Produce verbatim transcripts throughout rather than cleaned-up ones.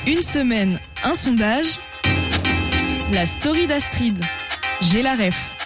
Une semaine, un sondage. La story d'Astrid. J'ai la ref.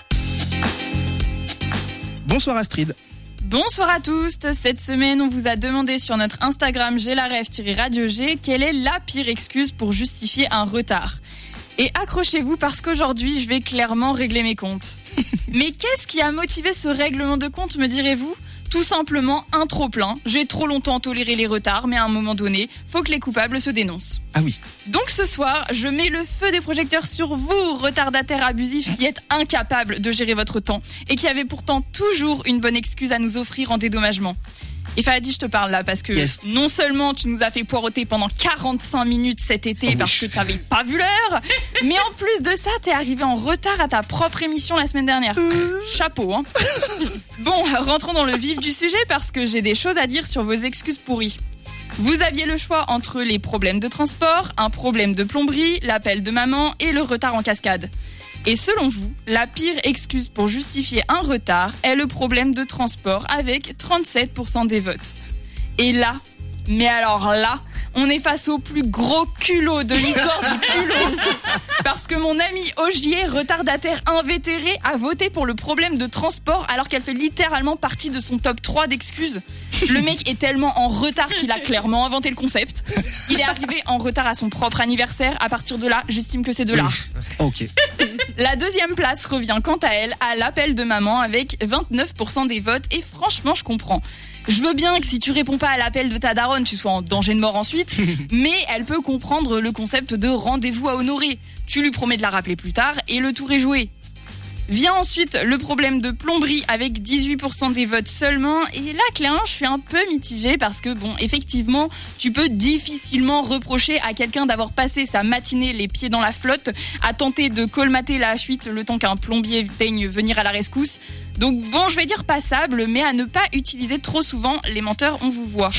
Bonsoir Astrid. Bonsoir à tous. Cette semaine, on vous a demandé sur notre Instagram J'ai la ref-radio G quelle est la pire excuse pour justifier un retard. Et accrochez-vous parce qu'aujourd'hui, je vais clairement régler mes comptes. Mais qu'est-ce qui a motivé ce règlement de compte, me direz-vous ? Tout simplement un trop-plein. J'ai trop longtemps toléré les retards, mais à un moment donné, faut que les coupables se dénoncent. Ah oui. Donc ce soir, je mets le feu des projecteurs sur vous, retardataires abusifs qui êtes incapables de gérer votre temps et qui avez pourtant toujours une bonne excuse à nous offrir en dédommagement. Et Fahadi, je te parle là parce que yes. Non seulement tu nous as fait poireauter pendant quarante-cinq minutes cet été oh parce oui. que t'avais pas vu l'heure, mais en plus de ça, t'es arrivé en retard à ta propre émission la semaine dernière. Chapeau, hein. Bon, rentrons dans le vif du sujet parce que j'ai des choses à dire sur vos excuses pourries. Vous aviez le choix entre les problèmes de transport, un problème de plomberie, l'appel de maman et le retard en cascade. Et selon vous, la pire excuse pour justifier un retard est le problème de transport avec trente-sept pour cent des votes. Et là, mais alors là, on est face au plus gros culot de l'histoire du culot. Parce que mon ami Ogier, retardataire invétéré, a voté pour le problème de transport alors qu'elle fait littéralement partie de son top trois d'excuses. Le mec est tellement en retard qu'il a clairement inventé le concept. Il est arrivé en retard à son propre anniversaire. À partir de là, j'estime que c'est de l'art. Ok. La deuxième place revient quant à elle à l'appel de maman avec vingt-neuf pour cent des votes. Et franchement, je comprends. Je veux bien que si tu réponds pas à l'appel de ta daronne, tu sois en danger de mort ensuite, mais elle peut comprendre le concept de rendez-vous à honorer. Tu lui promets de la rappeler plus tard et le tour est joué. Vient ensuite le problème de plomberie avec dix-huit pour cent des votes seulement. Et là, clairement, je suis un peu mitigée parce que, bon, effectivement, tu peux difficilement reprocher à quelqu'un d'avoir passé sa matinée les pieds dans la flotte à tenter de colmater la fuite le temps qu'un plombier peigne venir à la rescousse. Donc bon, je vais dire passable, mais à ne pas utiliser trop souvent, les menteurs, on vous voit.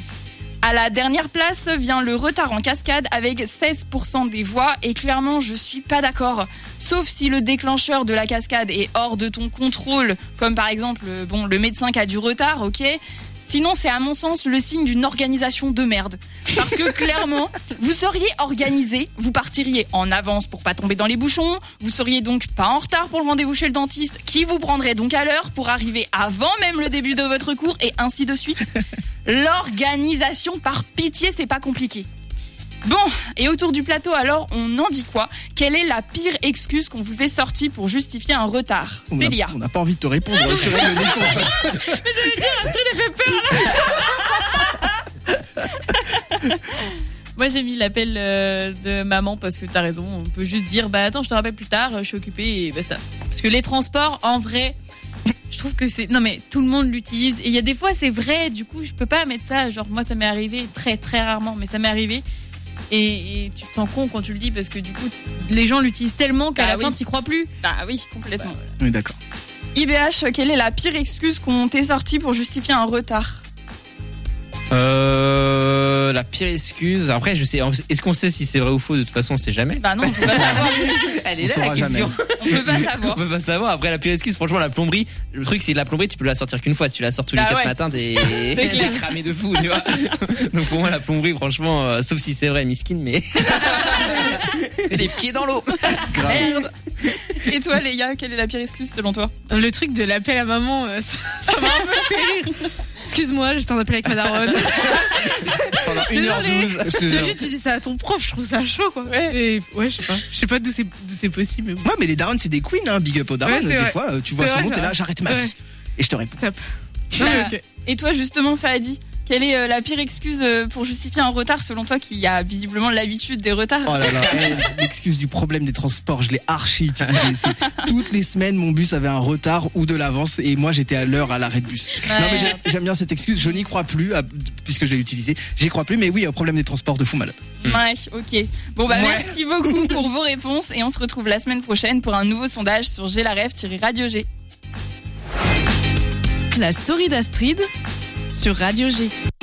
À la dernière place vient le retard en cascade avec seize pour cent des voix et clairement je suis pas d'accord. Sauf si le déclencheur de la cascade est hors de ton contrôle, comme par exemple bon, le médecin qui a du retard, ok ? Sinon, c'est à mon sens le signe d'une organisation de merde. Parce que clairement, vous seriez organisé, vous partiriez en avance pour pas tomber dans les bouchons, vous seriez donc pas en retard pour le rendez-vous chez le dentiste, qui vous prendrait donc à l'heure pour arriver avant même le début de votre cours et ainsi de suite. L'organisation, par pitié, c'est pas compliqué. Bon, et autour du plateau, alors, on en dit quoi ? Quelle est la pire excuse qu'on vous ait sortie pour justifier un retard ? On Célia. On n'a pas envie de te répondre, tu règles les comptes. Mais j'allais dire, Astrid, elle fait peur, là. Moi, j'ai mis l'appel euh, de maman parce que t'as raison. On peut juste dire, bah attends, je te rappelle plus tard, je suis occupée et basta. Parce que les transports, en vrai... Je trouve que c'est... Non mais tout le monde l'utilise. Et il y a des fois c'est vrai, du coup je peux pas mettre ça. Genre moi ça m'est arrivé très très rarement, mais ça m'est arrivé. Et, et tu te sens con quand tu le dis parce que du coup les gens l'utilisent tellement qu'à bah la oui. fin t'y crois plus. Bah oui, complètement. Bah, voilà. Oui, d'accord. I B H, quelle est la pire excuse qu'on t'ait sortie pour justifier un retard ? Euh, la pire excuse. Après, je sais. Est-ce qu'on sait si c'est vrai ou faux ? De toute façon, on sait jamais. Bah non, on peut pas savoir. Elle On est là saura la question. On peut pas savoir. On peut pas savoir. Après, la pire excuse, franchement, la plomberie. Le truc, c'est que la plomberie, tu peux la sortir qu'une fois. Si tu la sors tous les bah quatre ouais. matins, t'es, C'est t'es cramé de fou, tu vois. Donc pour moi, la plomberie, franchement, euh, sauf si c'est vrai, miskin, mais les pieds dans l'eau. Merde. Et toi, Léa, quelle est la pire excuse selon toi ? Le truc de l'appel à maman, euh, ça, ça m'a un peu fait rire. Excuse-moi, j'étais en appel avec ma daronne. Pendant une heure douze. T'imagines, tu dis ça à ton prof, je trouve ça chaud, quoi. Ouais, et, ouais je sais pas. Je sais pas d'où c'est, d'où c'est possible, mais bon. Ouais, mais les darons, c'est des queens, hein. Big up aux darons. Ouais, des vrai. fois, tu vois C'est son vrai, nom, t'es là, ouais. j'arrête ma Ouais. vie. Et je te réponds. Top. Bah, Ouais, ok. Et toi, justement, Fahadi, quelle est euh, la pire excuse euh, pour justifier un retard selon toi qui a visiblement l'habitude des retards ? Oh là là, hey, l'excuse du problème des transports, je l'ai archi utilisé. C'est, toutes les semaines, mon bus avait un retard ou de l'avance et moi j'étais à l'heure à l'arrêt de bus. Ouais. Non mais j'aime, j'aime bien cette excuse, je n'y crois plus à- puisque je l'ai utilisée. J'y crois plus, mais oui, un problème des transports de fou malade. Ouais, ok. Bon bah Ouais. merci beaucoup pour vos réponses et on se retrouve la semaine prochaine pour un nouveau sondage sur J'ai la ref-radio G. La story d'Astrid sur Radio G.